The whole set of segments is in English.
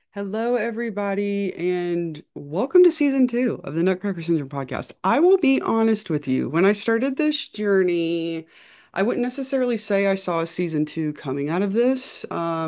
Hello, everybody, and welcome to season two of the Nutcracker Syndrome podcast. I will be honest with you. When I started this journey, I wouldn't necessarily say I saw a season two coming out of this.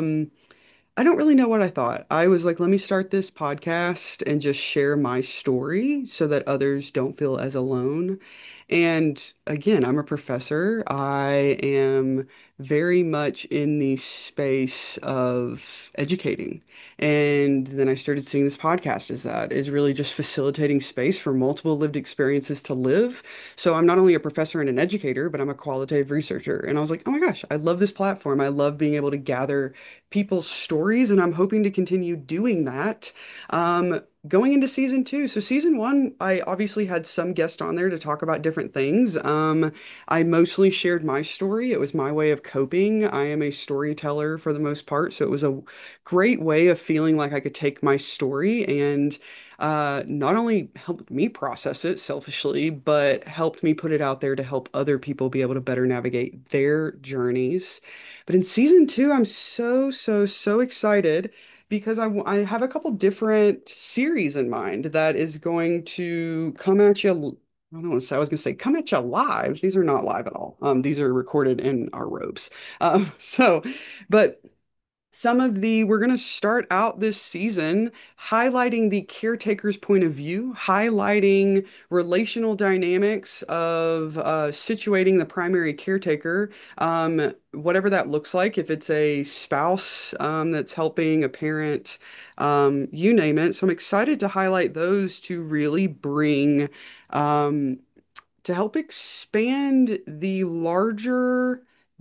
I don't really know what I thought. I was like, let me start this podcast and just share my story so that others don't feel as alone. And again, I'm a professor. I am very much in the space of educating. And then I started seeing this podcast as that is really just facilitating space for multiple lived experiences to live. So I'm not only a professor and an educator, but I'm a qualitative researcher. And I was like, oh my gosh, I love this platform. I love being able to gather people's stories, and I'm hoping to continue doing that. Going into season two. So season one, I obviously had some guests on there to talk about different things. I mostly shared my story. It was my way of coping. I am a storyteller for the most part, so it was a great way of feeling like I could take my story and not only helped me process it selfishly, but helped me put it out there to help other people be able to better navigate their journeys. But in season two, I'm so excited because I have a couple different series in mind that is going to come at you. I don't want to say, I was going to say come at you live. These are not live at all. These are recorded in our robes. So, but we're going to start out this season highlighting the caretaker's point of view, highlighting relational dynamics of situating the primary caretaker, whatever that looks like, if it's a spouse that's helping a parent, you name it. So I'm excited to highlight those to really bring um, to help expand the larger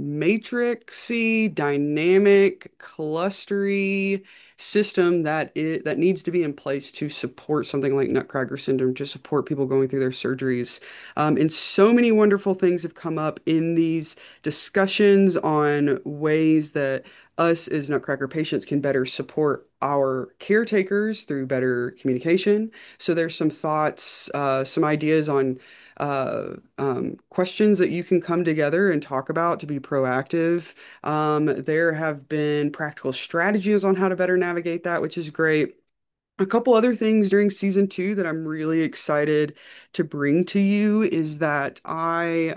matrixy, dynamic, clustery system that needs to be in place to support something like Nutcracker syndrome, to support people going through their surgeries. And so many wonderful things have come up in these discussions on ways that us as Nutcracker patients can better support our caretakers through better communication. So there's some thoughts, some ideas on questions that you can come together and talk about to be proactive. There have been practical strategies on how to better navigate that, which is great. A couple other things during season two that I'm really excited to bring to you is that I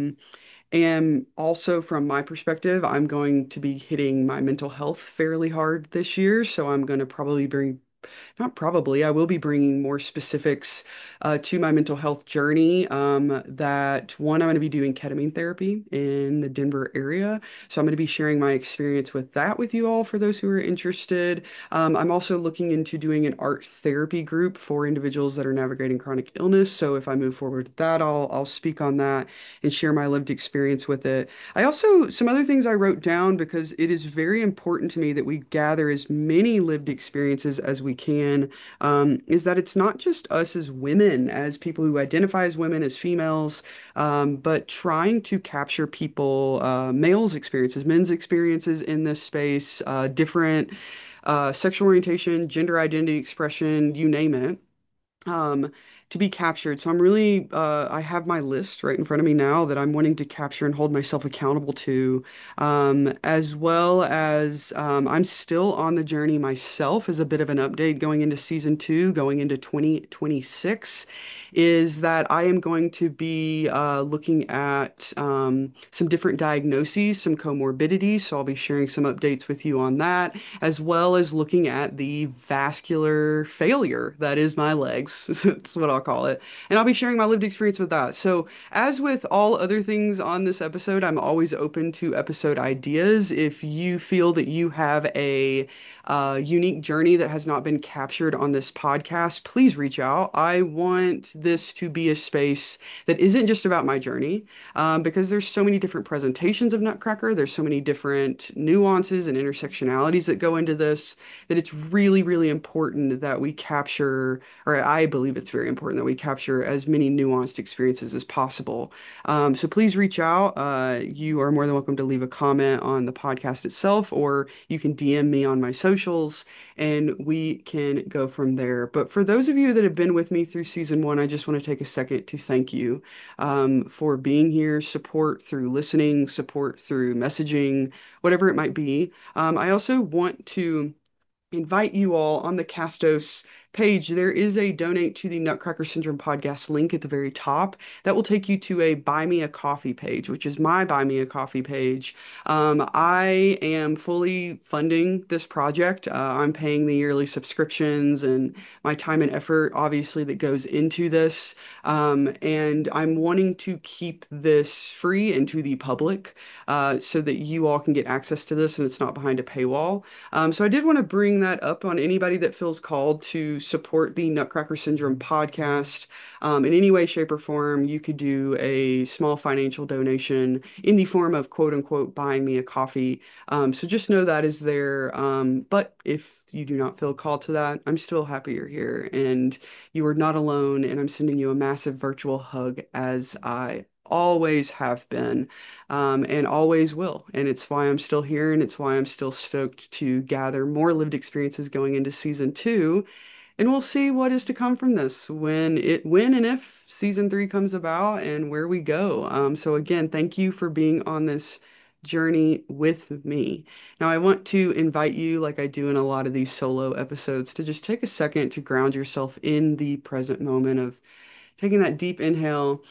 am also, from my perspective, I'm going to be hitting my mental health fairly hard this year. So I'm going to probably bring not probably. I will be bringing more specifics to my mental health journey. That one, I'm going to be doing ketamine therapy in the Denver area. So I'm going to be sharing my experience with that with you all for those who are interested. I'm also looking into doing an art therapy group for individuals that are navigating chronic illness. So if I move forward with that, I'll speak on that and share my lived experience with it. I also, some other things I wrote down because it is very important to me that we gather as many lived experiences as we can, is that it's not just us as women, as people who identify as women, as females, but trying to capture people, males' experiences, men's experiences in this space, different sexual orientation, gender identity expression, you name it, um, to be captured. So I'm really, I have my list right in front of me now that I'm wanting to capture and hold myself accountable to, as well as I'm still on the journey myself as a bit of an update going into season two, going into 2026, is that I am going to be looking at some different diagnoses, some comorbidities. So I'll be sharing some updates with you on that, as well as looking at the vascular failure that is my legs. That's what I'll call it. And I'll be sharing my lived experience with that. So, as with all other things on this episode, I'm always open to episode ideas. If you feel that you have a unique journey that has not been captured on this podcast, please reach out. I want this to be a space that isn't just about my journey, because there's so many different presentations of Nutcracker. There's so many different nuances and intersectionalities that go into this that it's really important that we capture, or I believe it's very important that we capture as many nuanced experiences as possible. So please reach out. You are more than welcome to leave a comment on the podcast itself, or you can DM me on my socials and we can go from there. But for those of you that have been with me through season one, I just want to take a second to thank you for being here, support through listening, support through messaging, whatever it might be. I also want to invite you all on the Castos page. There is a donate to the Nutcracker Syndrome podcast link at the very top that will take you to a Buy Me a Coffee page, which is my Buy Me a Coffee page. I am fully funding this project. I'm paying the yearly subscriptions and my time and effort, obviously, that goes into this. And I'm wanting to keep this free and to the public so that you all can get access to this and it's not behind a paywall. So I did want to bring that up on anybody that feels called to support the Nutcracker Syndrome podcast in any way, shape, or form. You could do a small financial donation in the form of quote unquote buying me a coffee. So just know that is there. But if you do not feel called to that, I'm still happy you're here and you are not alone. And I'm sending you a massive virtual hug as I always have been and always will. And it's why I'm still here, and it's why I'm still stoked to gather more lived experiences going into season two. And we'll see what is to come from this when and if season three comes about and where we go. So again, thank you for being on this journey with me. Now, I want to invite you, like I do in a lot of these solo episodes, to just take a second to ground yourself in the present moment of taking that deep inhale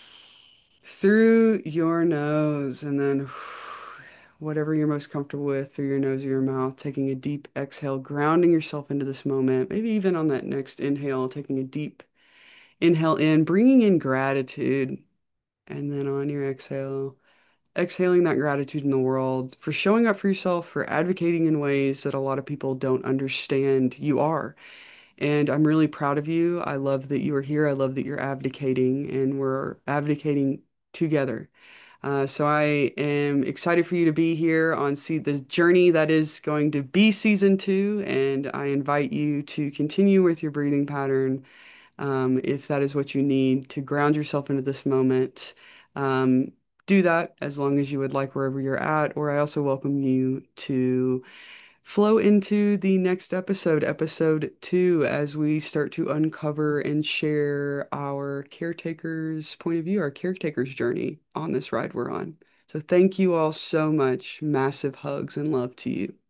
through your nose and then whatever you're most comfortable with through your nose or your mouth, taking a deep exhale, grounding yourself into this moment. Maybe even on that next inhale, taking a deep inhale in, bringing in gratitude. And then on your exhale, exhaling that gratitude in the world for showing up for yourself, for advocating in ways that a lot of people don't understand you are. And I'm really proud of you. I love that you are here. I love that you're advocating, and we're advocating together. So I am excited for you to be here on see the journey that is going to be season two, and I invite you to continue with your breathing pattern, if that is what you need to ground yourself into this moment. Um, do that as long as you would like wherever you're at, or I also welcome you to flow into the next episode, episode two, as we start to uncover and share our caretaker's point of view, our caretaker's journey on this ride we're on. So thank you all so much. Massive hugs and love to you.